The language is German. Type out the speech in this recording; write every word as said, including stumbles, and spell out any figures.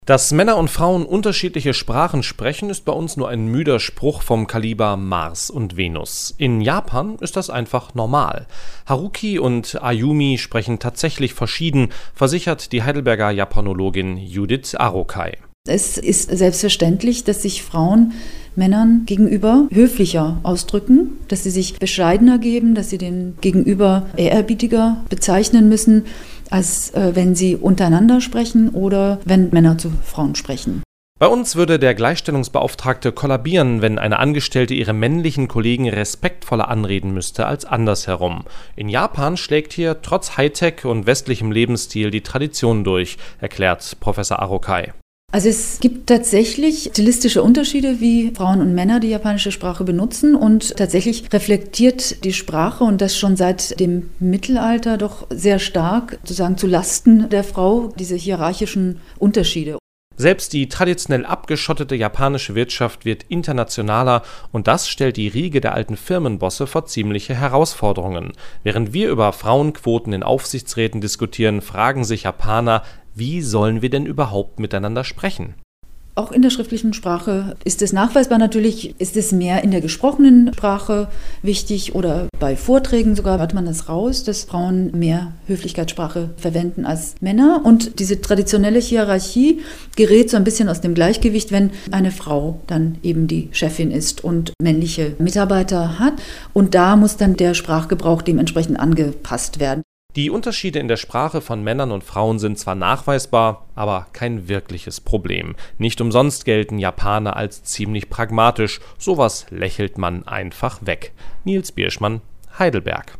Dass Männer und Frauen unterschiedliche Sprachen sprechen, ist bei uns nur ein müder Spruch vom Kaliber Mars und Venus. In Japan ist das einfach normal. Haruki und Ayumi sprechen tatsächlich verschieden, versichert die Heidelberger Japanologin Judith Arokai. Es ist selbstverständlich, dass sich Frauen Männern gegenüber höflicher ausdrücken, dass sie sich bescheidener geben, dass sie den Gegenüber ehrerbietiger bezeichnen müssen, als äh, wenn sie untereinander sprechen oder wenn Männer zu Frauen sprechen. Bei uns würde der Gleichstellungsbeauftragte kollabieren, wenn eine Angestellte ihre männlichen Kollegen respektvoller anreden müsste als andersherum. In Japan schlägt hier trotz Hightech und westlichem Lebensstil die Tradition durch, erklärt Professor Arokai. Also es gibt tatsächlich stilistische Unterschiede, wie Frauen und Männer die japanische Sprache benutzen, und tatsächlich reflektiert die Sprache, und das schon seit dem Mittelalter, doch sehr stark sozusagen zu Lasten der Frau, diese hierarchischen Unterschiede. Selbst die traditionell abgeschottete japanische Wirtschaft wird internationaler, und das stellt die Riege der alten Firmenbosse vor ziemliche Herausforderungen. Während wir über Frauenquoten in Aufsichtsräten diskutieren, fragen sich Japaner, wie sollen wir denn überhaupt miteinander sprechen? Auch in der schriftlichen Sprache ist es nachweisbar. Natürlich ist es mehr in der gesprochenen Sprache wichtig, oder bei Vorträgen sogar hört man das raus, dass Frauen mehr Höflichkeitssprache verwenden als Männer. Und diese traditionelle Hierarchie gerät so ein bisschen aus dem Gleichgewicht, wenn eine Frau dann eben die Chefin ist und männliche Mitarbeiter hat. Und da muss dann der Sprachgebrauch dementsprechend angepasst werden. Die Unterschiede in der Sprache von Männern und Frauen sind zwar nachweisbar, aber kein wirkliches Problem. Nicht umsonst gelten Japaner als ziemlich pragmatisch. Sowas lächelt man einfach weg. Nils Bierschmann, Heidelberg.